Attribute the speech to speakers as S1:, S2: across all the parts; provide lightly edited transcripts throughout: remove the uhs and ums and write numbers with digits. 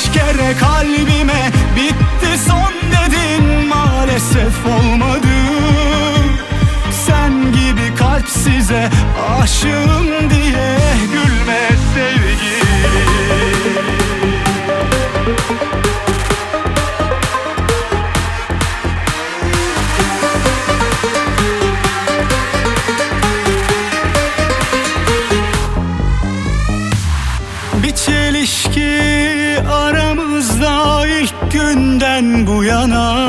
S1: Kaç kere kalbime bitti son dedin, maalesef olmadı. Sen gibi kalpsize aşığım diye gülme sevgilim. Bir çelişki aramızda ilk günden bu yana.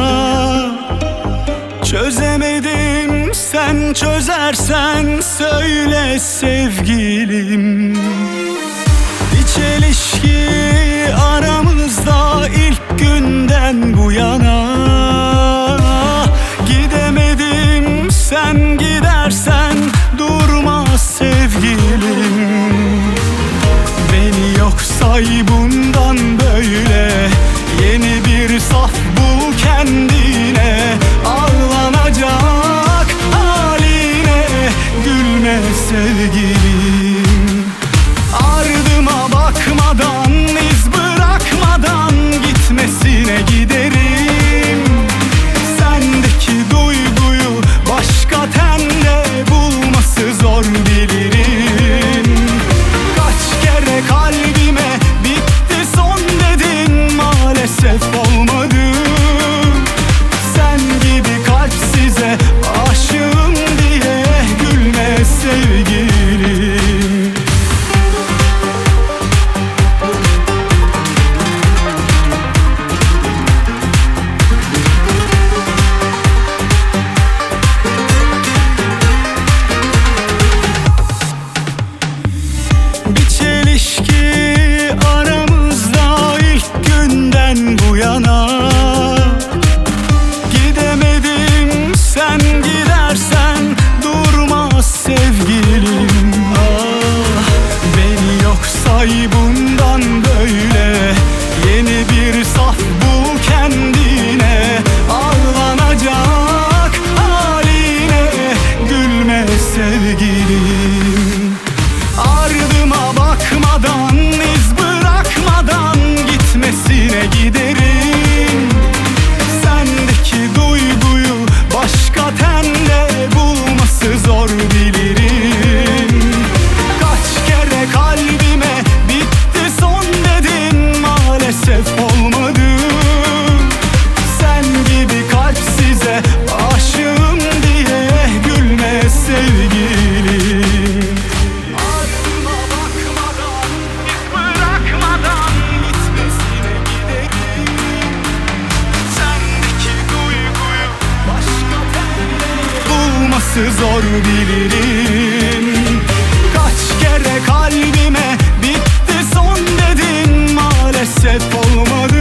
S1: Çözemedim, sen çözersen söyle sevgilim. Bir çelişki aramızda ilk günden bu yana. Gidemedim, sen gidersen durmaz sevgilim. Beni yok say bundan böyle, yeni bir saf bul kendine. Ağlanacak haline gülme sevgilim. Ardıma bakmadan, iz bırakmadan gitmesine giderim. Sendeki duyguyu başka tende bulması zor bilirim. Kaç kere kalbime bitti son dedin, maalesef olmadı. Sen gibi kalpsize aşığım diye gülme sevgilim. Bir çelişki aramızda ilk günden bu yana. Gidemedim, sen gidersen durmaz sevgilim. Ah, beni yok say bundan böyle, yeni bir saf bul kendine. Ağlanacak haline gülme sevgilim. Ardıma bakmadan, iz bırakmadan gitmesine giderim. Sendeki duyguyu başka tende bulması zor bilirim. Kaç kere kalbime bitti son dedin, maalesef olmadı. Sen gibi kalpsize aşığım diye gülme sevgilim. Ardıma bakmadan, iz bırakmadan gitmesine giderim. Sendeki duyguyu başka tende bulması zor bilirim. Kaç kere kalbime bitti son dedin, maalesef olmadı.